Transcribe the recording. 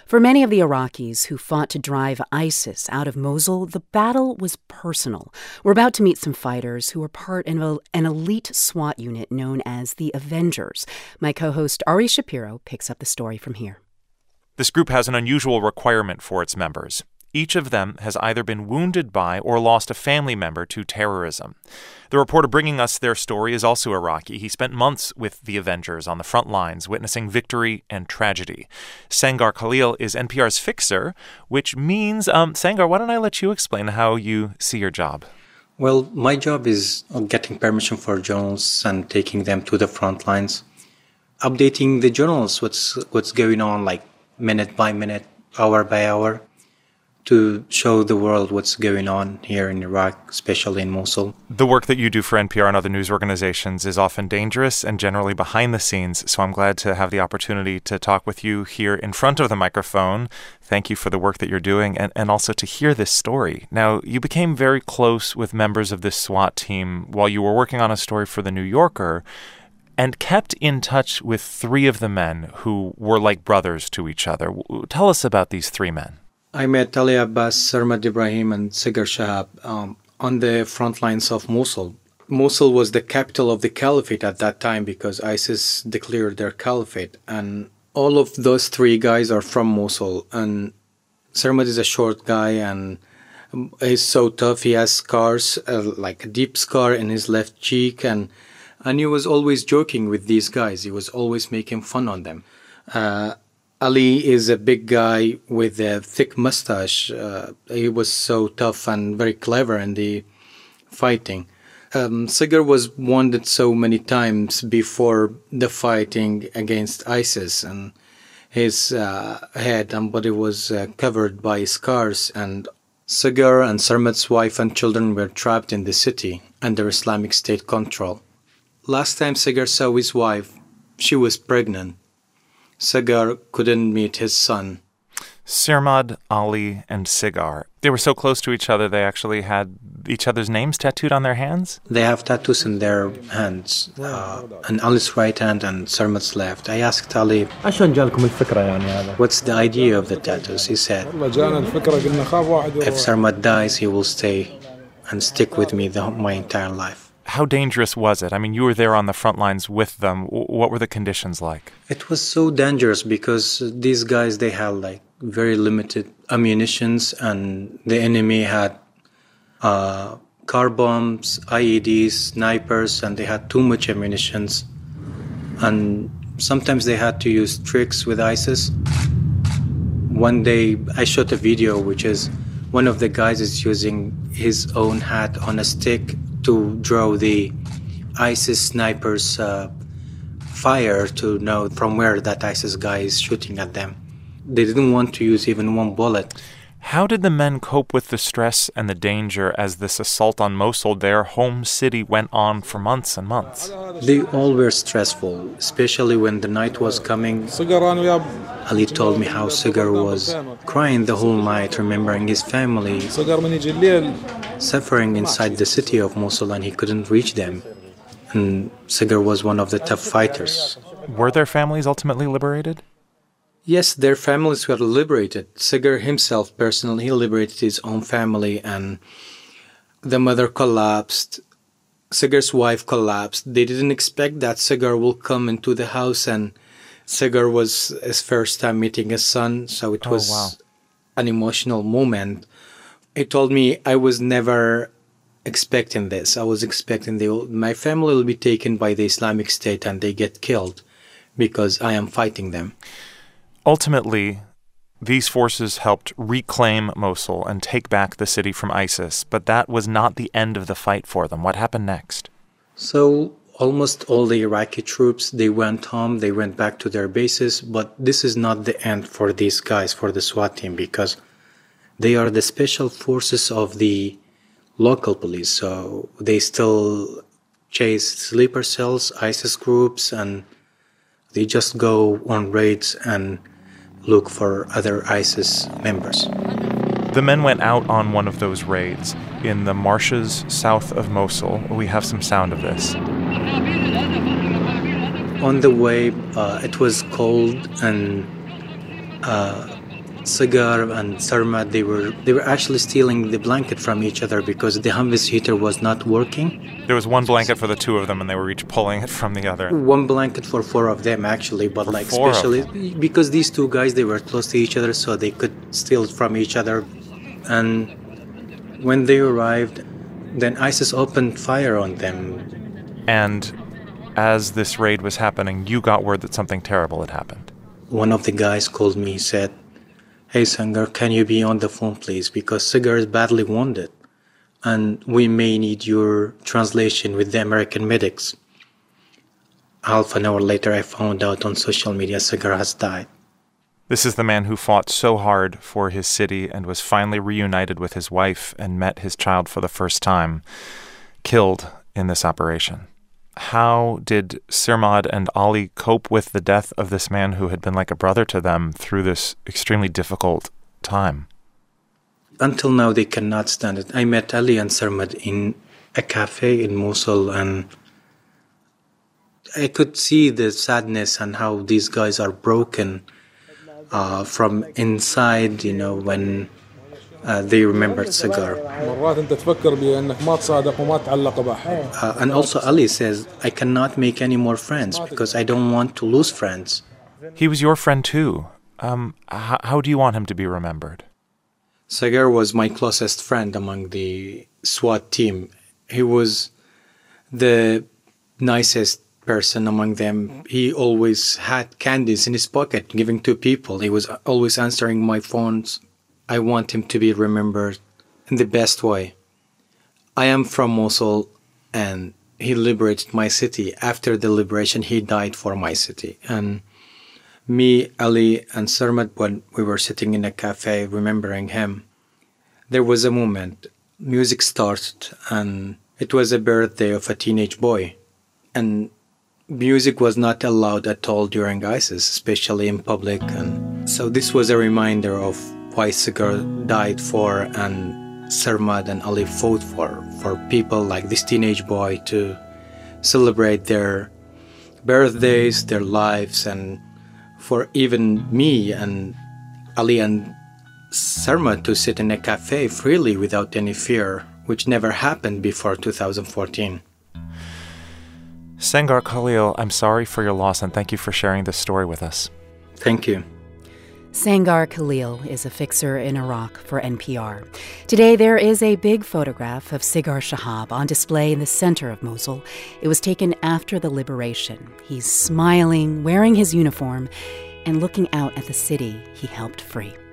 For many of the Iraqis who fought to drive ISIS out of Mosul, the battle was personal. We're about to meet some fighters who were part of an elite SWAT unit known as the Avengers. My co-host Ari Shapiro picks up the story from here. This group has an unusual requirement for its members. Each of them has either been wounded by or lost a family member to terrorism. The reporter bringing us their story is also Iraqi. He spent months with the Avengers on the front lines, witnessing victory and tragedy. Sangar Khalil is NPR's fixer, which means, Sangar, why don't I let you explain how you see your job? Well, my job is getting permission for journalists and taking them to the front lines, updating the journalists what's going on, like minute by minute, hour by hour, to show the world what's going on here in Iraq, especially in Mosul. The work that you do for NPR and other news organizations is often dangerous and generally behind the scenes, so I'm glad to have the opportunity to talk with you here in front of the microphone. Thank you for the work that you're doing and also to hear this story. Now, you became very close with members of this SWAT team while you were working on a story for The New Yorker and kept in touch with three of the men who were like brothers to each other. Tell us about these three men. I met Ali Abbas, Sarmad Ibrahim, and Sigar Shahab on the front lines of Mosul. Mosul was the capital of the caliphate at that time because ISIS declared their caliphate. And all of those three guys are from Mosul. And Sarmad is a short guy and he's so tough. He has scars, like a deep scar in his left cheek. And he was always joking with these guys. He was always making fun on them. Ali is a big guy with a thick mustache. He was so tough and very clever in the fighting. Sigar was wounded so many times before the fighting against ISIS, and his head and body was covered by scars. And Sigar and Sarmad's wife and children were trapped in the city under Islamic State control. Last time Sigar saw his wife, she was pregnant. Sigar couldn't meet his son. Sarmad, Ali, and Sigar. They were so close to each other, they actually had each other's names tattooed on their hands? They have tattoos in their hands, on Ali's right hand and Sarmad's left. I asked Ali, what's the idea of the tattoos? He said, if Sarmad dies, he will stay and stick with me my entire life. How dangerous was it? I mean, you were there on the front lines with them. What were the conditions like? It was so dangerous because these guys, they had like very limited ammunitions, and the enemy had car bombs, IEDs, snipers, and they had too much ammunitions. And sometimes they had to use tricks with ISIS. One day I shot a video which is one of the guys is using his own hat on a stick to draw the ISIS snipers' fire to know from where that ISIS guy is shooting at them. They didn't want to use even one bullet. How did the men cope with the stress and the danger as this assault on Mosul, their home city, went on for months and months? They all were stressful, especially when the night was coming. Ali told me how Sigar was crying the whole night, remembering his family, suffering inside the city of Mosul, and he couldn't reach them. And Sigar was one of the tough fighters. Were their families ultimately liberated? Yes, their families were liberated. Sigar himself, personally, he liberated his own family, and the mother collapsed. Sigar's wife collapsed. They didn't expect that Sigar will come into the house, and Sigar was his first time meeting his son, so it was an emotional moment. He told me, I was never expecting this. I was expecting my family will be taken by the Islamic State and they get killed because I am fighting them. Ultimately, these forces helped reclaim Mosul and take back the city from ISIS, but that was not the end of the fight for them. What happened next? So almost all the Iraqi troops, they went home, they went back to their bases, but this is not the end for these guys, for the SWAT team, because they are the special forces of the local police. So they still chase sleeper cells, ISIS groups, and they just go on raids and look for other ISIS members. The men went out on one of those raids in the marshes south of Mosul. We have some sound of this. On the way, it was cold and Sagar and Sarmad, they were actually stealing the blanket from each other because the Humvee heater was not working. There was one blanket for the two of them, and they were each pulling it from the other. One blanket for four of them, actually, but For like four of especially because these two guys, they were close to each other, so they could steal it from each other. And when they arrived, then ISIS opened fire on them. And as this raid was happening, you got word that something terrible had happened. One of the guys called me, said, "Hey, Sangar, can you be on the phone, please? Because Sagar is badly wounded, and we may need your translation with the American medics." Half an hour later, I found out on social media Sagar has died. This is the man who fought so hard for his city and was finally reunited with his wife and met his child for the first time, killed in this operation. How did Sarmad and Ali cope with the death of this man who had been like a brother to them through this extremely difficult time? Until now, they cannot stand it. I met Ali and Sarmad in a cafe in Mosul, and I could see the sadness and how these guys are broken from inside, when they remembered Sagar. And also Ali says, "I cannot make any more friends because I don't want to lose friends." He was your friend too. How do you want him to be remembered? Sagar was my closest friend among the SWAT team. He was the nicest person among them. He always had candies in his pocket, giving to people. He was always answering my phones. I want him to be remembered in the best way. I am from Mosul, and he liberated my city. After the liberation, he died for my city. And me, Ali, and Sarmad, when we were sitting in a cafe remembering him, there was a moment. Music started, and it was a birthday of a teenage boy. And music was not allowed at all during ISIS, especially in public. And so this was a reminder of why Sagar died for and Sarmad and Ali fought for people like this teenage boy to celebrate their birthdays, their lives, and for even me and Ali and Sarmad to sit in a cafe freely without any fear, which never happened before 2014. Sangar Khalil, I'm sorry for your loss, and thank you for sharing this story with us. Thank you. Sangar Khalil is a fixer in Iraq for NPR. Today, there is a big photograph of Sagar Shahab on display in the center of Mosul. It was taken after the liberation. He's smiling, wearing his uniform, and looking out at the city he helped free.